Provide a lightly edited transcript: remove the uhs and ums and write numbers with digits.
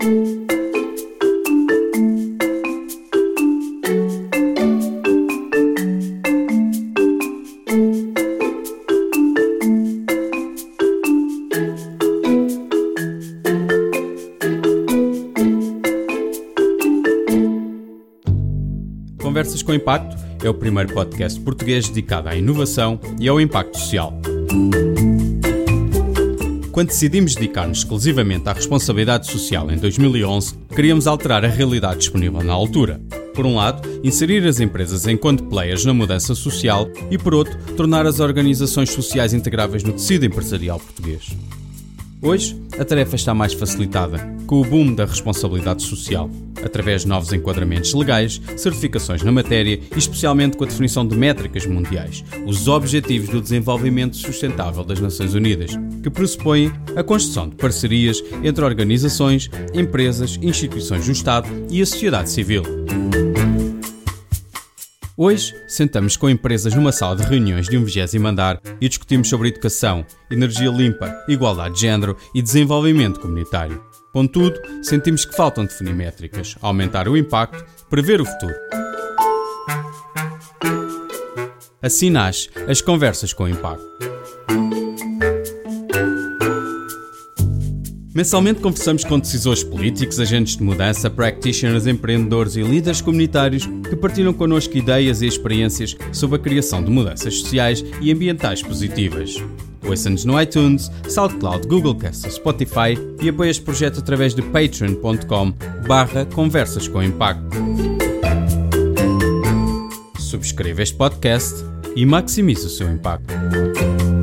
Conversas com Impacto é o primeiro podcast português dedicado à inovação e ao impacto social. Quando decidimos dedicar-nos exclusivamente à responsabilidade social em 2011, queríamos alterar a realidade disponível na altura. Por um lado, inserir as empresas enquanto players na mudança social e, por outro, tornar as organizações sociais integráveis no tecido empresarial português. Hoje, a tarefa está mais facilitada, com o boom da responsabilidade social, através de novos enquadramentos legais, certificações na matéria e especialmente com a definição de métricas mundiais, os Objetivos do Desenvolvimento Sustentável das Nações Unidas, que pressupõem a construção de parcerias entre organizações, empresas, instituições do Estado e a sociedade civil. Hoje, sentamos com empresas numa sala de reuniões de um 20º andar e discutimos sobre educação, energia limpa, igualdade de género e desenvolvimento comunitário. Contudo, sentimos que faltam definir métricas, aumentar o impacto, prever o futuro. Assim nasce as Conversas com Impacto. Mensalmente conversamos com decisores políticos, agentes de mudança, practitioners, empreendedores e líderes comunitários que partilham connosco ideias e experiências sobre a criação de mudanças sociais e ambientais positivas. Ouça-nos no iTunes, SoundCloud, Googlecast, Spotify e apoie este projeto através de patreon.com/Conversas com Impacto. Subscreva este podcast e maximize o seu impacto.